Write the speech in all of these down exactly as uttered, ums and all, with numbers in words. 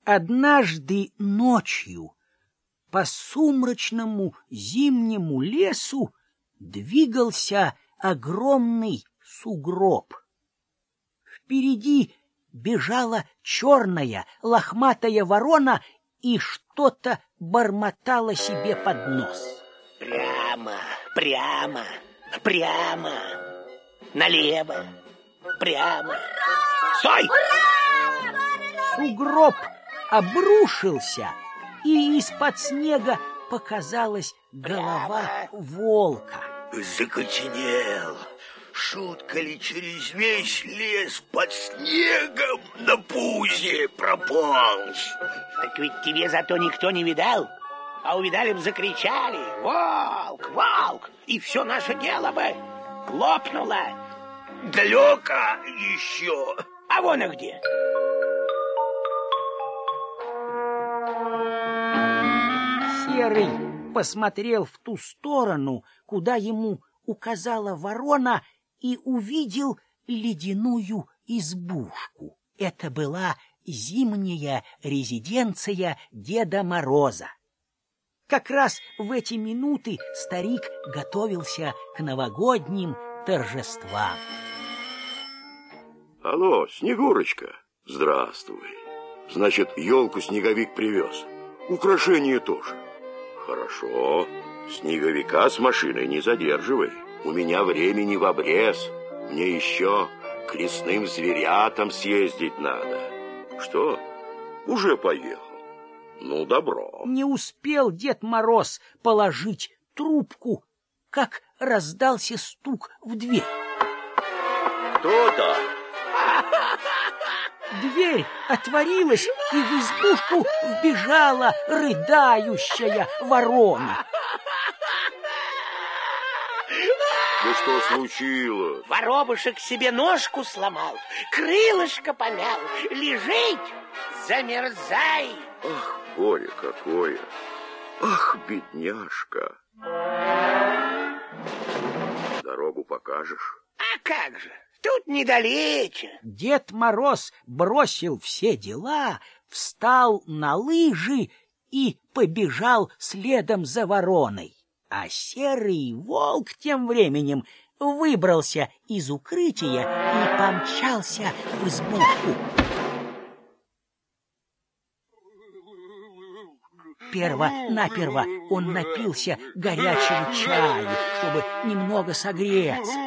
Однажды ночью по сумрачному зимнему лесу двигался огромный сугроб. Впереди бежала черная лохматая ворона и что-то бормотала себе под нос. Прямо, прямо, прямо, налево, прямо. Стой! Сугроб обрушился, и из-под снега показалась голова волка. Закоченел. Шутка ли, через весь лес под снегом на пузе прополз? Так ведь тебе зато никто не видал. А увидали б, закричали: волк, волк, и все наше дело бы лопнуло. Далеко еще. А вон и где. Серый посмотрел в ту сторону, куда ему указала ворона, и увидел ледяную избушку. Это была зимняя резиденция Деда Мороза. Как раз в эти минуты старик готовился к новогодним торжествам. Алло, Снегурочка, здравствуй. Значит, елку снеговик привез. Украшения тоже. Хорошо. Снеговика с машиной не задерживай. У меня времени в обрез. Мне еще к лесным зверятам съездить надо. Что? Уже поехал? Ну, добро. Не успел Дед Мороз положить трубку, как раздался стук в дверь. Кто-то? Дверь отворилась, и в избушку вбежала рыдающая ворона. Да что случилось? Воробушек себе ножку сломал, крылышко помял, лежит, замерзай. Ах, горе какое! Ах, бедняжка! Дорогу покажешь? А как же, тут недалече. Дед Мороз бросил все дела, встал на лыжи и побежал следом за вороной. А серый волк тем временем выбрался из укрытия и помчался в избушку. Перво-наперво он напился горячего чая, чтобы немного согреться.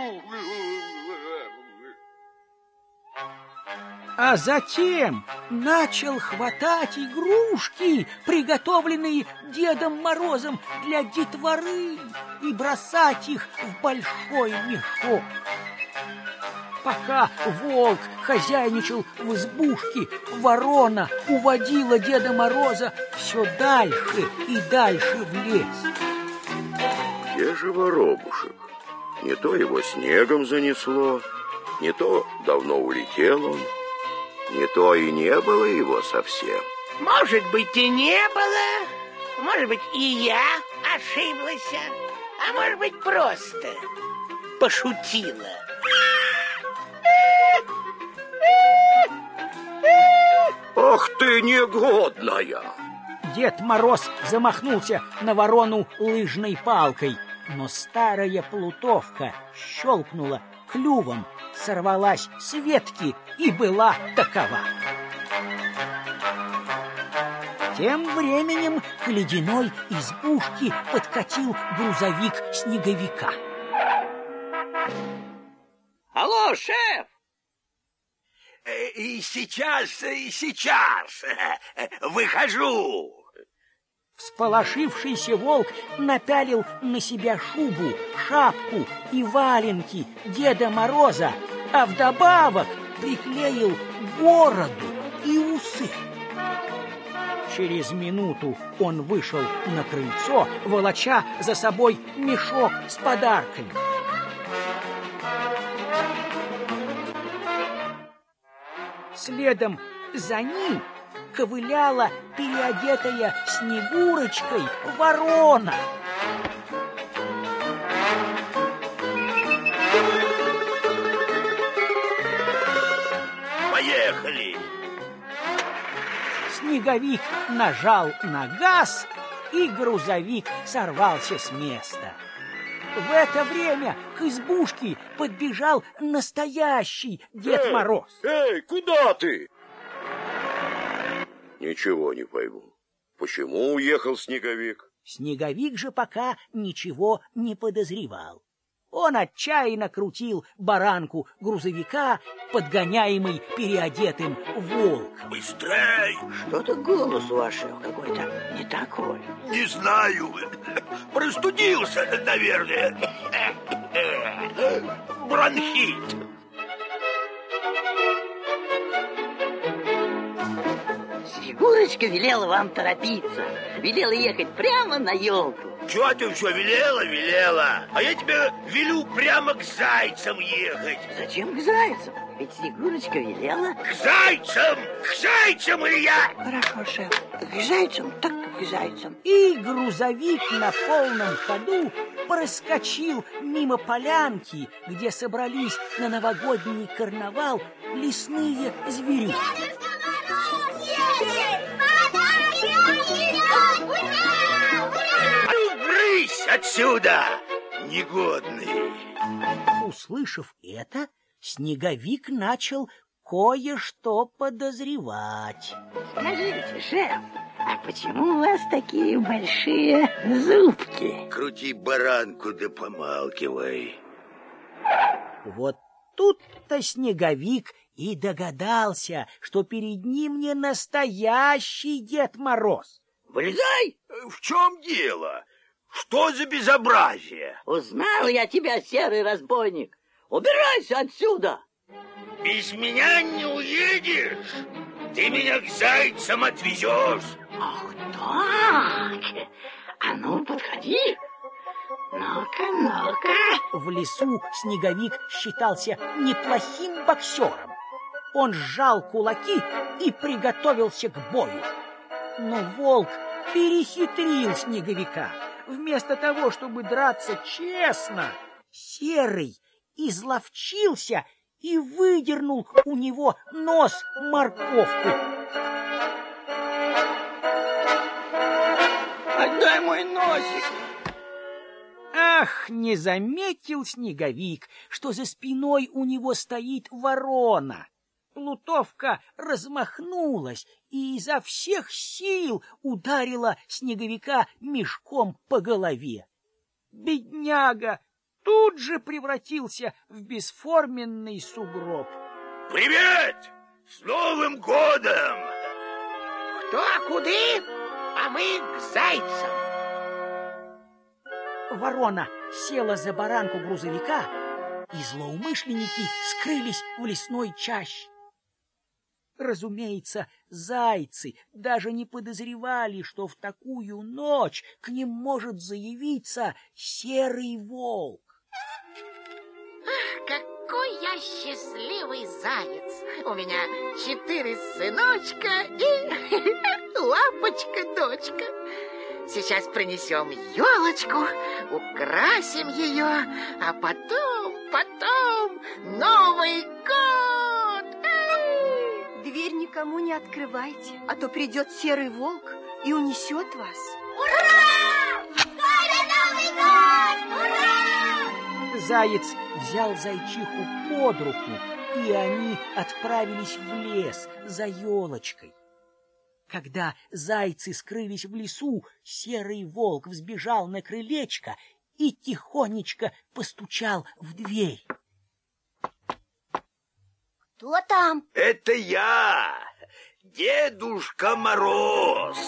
А затем начал хватать игрушки, приготовленные Дедом Морозом для детворы, и бросать их в большой мешок. Пока волк хозяйничал в избушке, ворона уводила Деда Мороза все дальше и дальше в лес. Где же воробушек? Не то его снегом занесло, не то давно улетел он, не то и не было его совсем. Может быть, и не было, может быть, и я ошиблась, а может быть, просто пошутила. Ах ты негодная! Дед Мороз замахнулся на ворону лыжной палкой, но старая плутовка щелкнула клювом, сорвалась с ветки и была такова. Тем временем к ледяной избушке подкатил грузовик снеговика. Алло, шеф! И сейчас, и сейчас выхожу. Всполошившийся волк напялил на себя шубу, шапку и валенки Деда Мороза, а вдобавок приклеил бороду и усы. Через минуту он вышел на крыльцо, волоча за собой мешок с подарками. Следом за ним ковыляла переодетая Снегурочкой ворона. Поехали! Снеговик нажал на газ, и грузовик сорвался с места. В это время к избушке подбежал настоящий Дед Эй, Мороз. Эй, куда ты? Ничего не пойму. Почему уехал Снеговик? Снеговик же пока ничего не подозревал. Он отчаянно крутил баранку грузовика, подгоняемый переодетым волком. Быстрей! Что-то голос у ваш какой-то не такой. Не знаю. Простудился, наверное. Бронхит. Снегурочка велела вам торопиться. Велела ехать прямо на елку. Чего ты все велела, велела? А я тебе велю прямо к зайцам ехать. Зачем к зайцам? Ведь Снегурочка велела. К зайцам! К зайцам, Илья! Хорошо, шеф. К зайцам, так к зайцам. И грузовик на полном ходу проскочил мимо полянки, где собрались на новогодний карнавал лесные зверюги. А ну, брысь отсюда, негодный! Услышав это, Снеговик начал кое-что подозревать. Скажите, шеф, а почему у вас такие большие зубки? Крути баранку да помалкивай. Вот тут-то Снеговик и догадался, что перед ним не настоящий Дед Мороз. Вылезай! В чем дело? Что за безобразие? Узнал я тебя, серый разбойник. Убирайся отсюда! Без меня не уедешь. Ты меня к зайцам отвезешь. Ах так! А ну, подходи. Ну-ка, ну-ка. В лесу Снеговик считался неплохим боксером. Он сжал кулаки и приготовился к бою. Но волк перехитрил Снеговика. Вместо того, чтобы драться честно, Серый изловчился и выдернул у него нос морковку. Отдай мой носик. Ах, не заметил Снеговик, что за спиной у него стоит ворона. Плутовка размахнулась и изо всех сил ударила Снеговика мешком по голове. Бедняга тут же превратился в бесформенный сугроб. Привет! С Новым годом! Кто куды, а мы к зайцам. Ворона села за баранку грузовика, и злоумышленники скрылись в лесной чаще. Разумеется, зайцы даже не подозревали, что в такую ночь к ним может заявиться серый волк. Какой я счастливый заяц! У меня четыре сыночка и лапочка-дочка. Сейчас принесем елочку, украсим ее, а потом, потом Новый год! Дверь никому не открывайте, а то придет серый волк и унесет вас. Ура! Скоро Новый год! Ура! Заяц взял зайчиху под руку, и они отправились в лес за елочкой. Когда зайцы скрылись в лесу, серый волк взбежал на крылечко и тихонечко постучал в дверь. Кто там? Это я, Дедушка Мороз.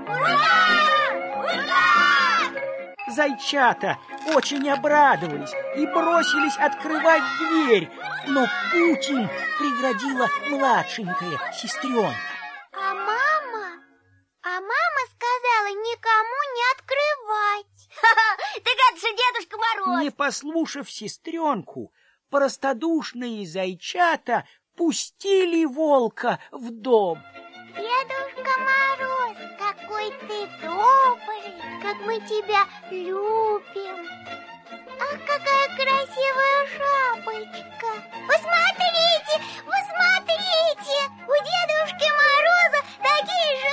Зайчата очень обрадовались и бросились открывать дверь, но путь им преградила младшенькая сестренка. А мама? А мама сказала никому не открывать. Ты гадишь, Дедушка Мороз. Не послушав сестренку, простодушные зайчата пустили волка в дом. Дедушка Мороз, какой ты добрый, как мы тебя любим. Ах, какая красивая шапочка. Посмотрите, посмотрите, у Дедушки Мороза такие же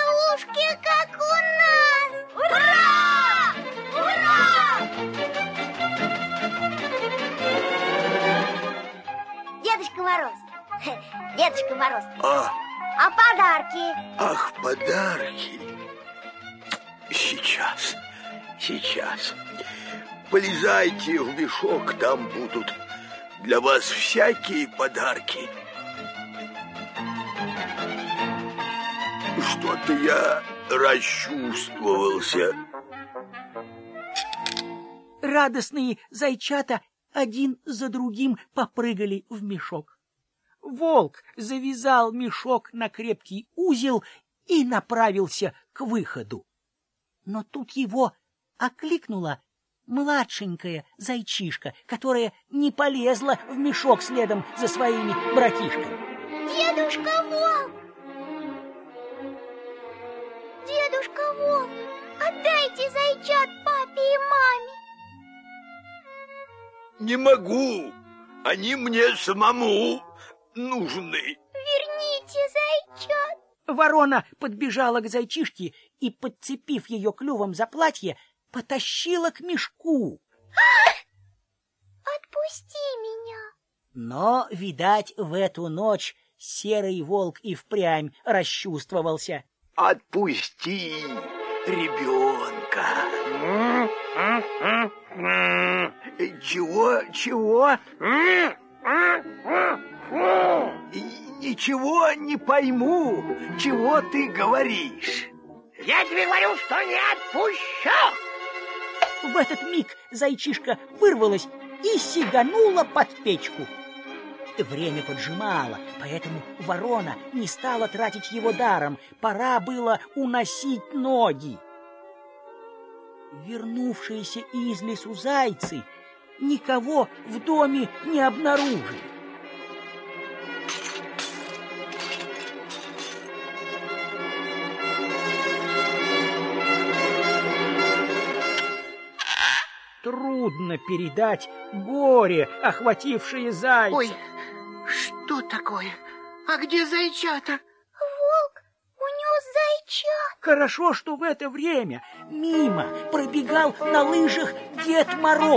Ах, подарки. Сейчас, сейчас. Полезайте в мешок, там будут для вас всякие подарки. Что-то я расчувствовался. Радостные зайчата один за другим попрыгали в мешок. Волк завязал мешок на крепкий узел и направился к выходу. Но тут его окликнула младшенькая зайчишка, которая не полезла в мешок следом за своими братишками. Дедушка Волк! Дедушка Волк, отдайте зайчат папе и маме. Не могу, они мне самому нужны. Верните зайчат. Ворона подбежала к зайчишке и, подцепив ее клювом за платье, потащила к мешку. Отпусти меня. Но, видать, в эту ночь серый волк и впрямь расчувствовался. Отпусти ребенка. Чего, чего? Ничего не пойму, чего ты говоришь. Я тебе говорю, что не отпущу. В этот миг зайчишка вырвалась и сиганула под печку. Время поджимало, поэтому ворона не стала тратить его даром. Пора было уносить ноги. Вернувшиеся из лесу зайцы никого в доме не обнаружили. Трудно передать горе, охватившее зайца. Ой, что такое? А где зайчата? Волк унес зайчат. Хорошо, что в это время мимо пробегал на лыжах Дед Мороз.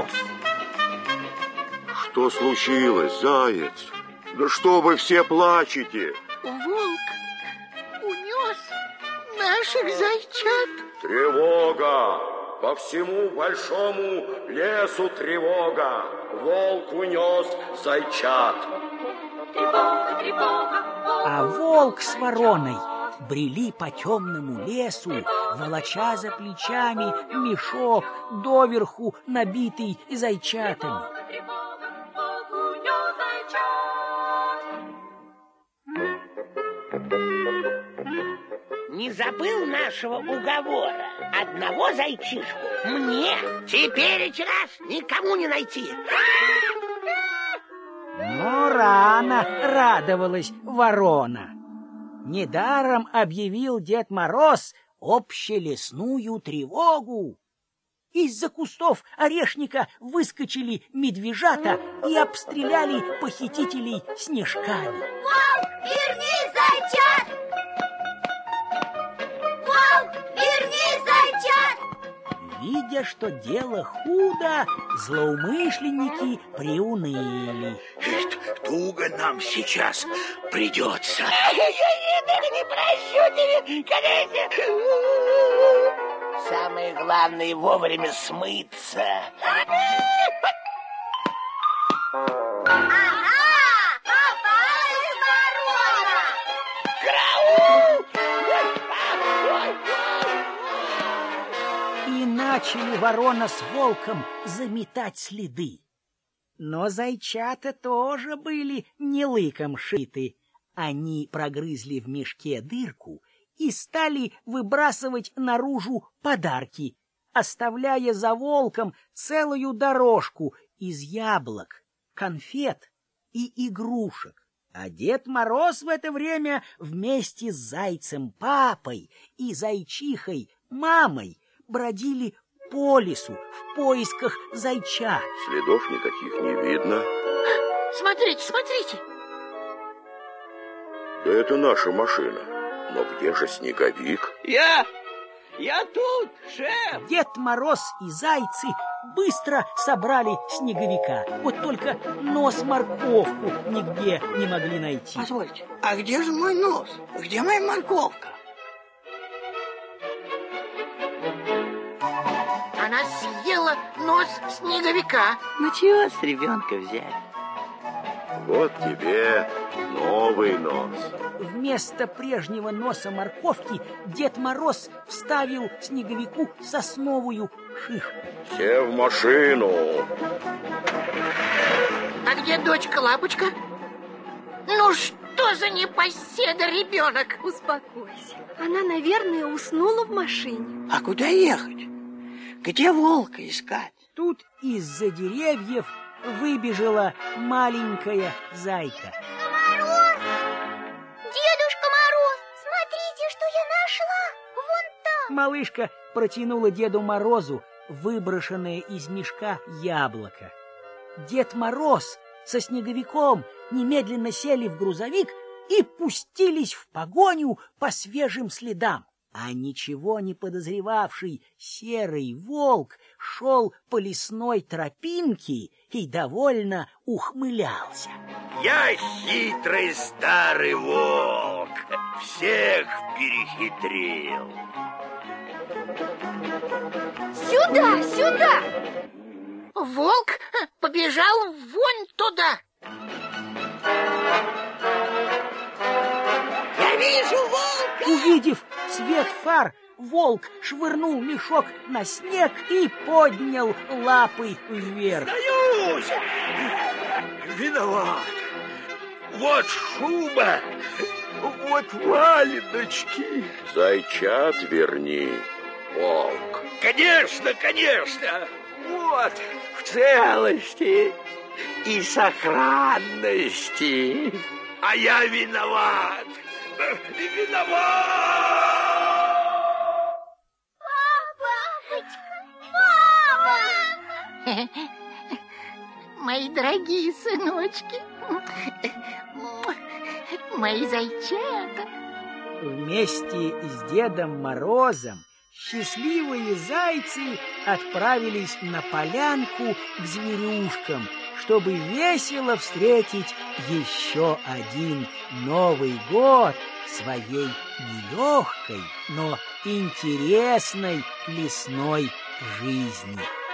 Что случилось, заяц? Да что вы все плачете? Волк унес наших зайчат. Тревога! По всему большому лесу тревога! Волк унес зайчат. Тревога, тревога, А волк с вороной брели по темному лесу, волоча за плечами мешок, доверху набитый зайчатами. тревога, волк унес зайчат. Не забыл нашего уговора? Одного зайчишку мне теперь эти раз никому не найти. Но рано радовалась ворона. Недаром объявил Дед Мороз общелесную тревогу. Из-за кустов орешника выскочили медвежата и обстреляли похитителей снежками. Волк, верни зайчат! Волк, верни зайчат! Видя, что дело худо, злоумышленники приуныли. Туго нам сейчас придется. Не прощу тебе, самое главное вовремя смыться. Ага, попалась ворона! Караул! И начали ворона с волком заметать следы. Но зайчата тоже были не лыком шиты. Они прогрызли в мешке дырку и стали выбрасывать наружу подарки, оставляя за волком целую дорожку из яблок, конфет и игрушек. А Дед Мороз в это время вместе с зайцем папой и зайчихой мамой бродили по лесу в поисках зайчат. Следов никаких не видно. Смотрите, смотрите. Да это наша машина. Но где же Снеговик? Я, я тут, шеф. Дед Мороз и зайцы быстро собрали Снеговика. Вот только нос-морковку нигде не могли найти. Позвольте, а где же мой нос? Где моя морковка? Она съела нос снеговика. Ну чего с ребенка взять? Вот тебе новый нос. Вместо прежнего носа морковки Дед Мороз вставил снеговику сосновую шишку. Все в машину. А где дочка Лапочка? Ну что за непоседа ребенок? Успокойся. Она, наверное, уснула в машине. А куда ехать? Где волка искать? Тут из-за деревьев выбежала маленькая зайка. Мороз! Дедушка Мороз, смотрите, что я нашла! Вон там! Малышка протянула Деду Морозу выброшенное из мешка яблоко. Дед Мороз со снеговиком немедленно сели в грузовик и пустились в погоню по свежим следам. А ничего не подозревавший серый волк шел по лесной тропинке и довольно ухмылялся. Я хитрый старый волк, всех перехитрил. Сюда, сюда! Волк побежал вон туда. Я вижу волка! Увидев свет фар, волк швырнул мешок на снег и поднял лапы вверх. Сдаюсь! Виноват. Вот шуба, вот валеночки. Зайчат верни, волк. Конечно, конечно. Вот, в целости и сохранности. А я виноват. Виноват! Папочка! Папа! Мои дорогие сыночки, мои зайчата. Вместе с Дедом Морозом счастливые зайцы отправились на полянку к зверюшкам, чтобы весело встретить еще один Новый год своей нелегкой, но интересной лесной жизни.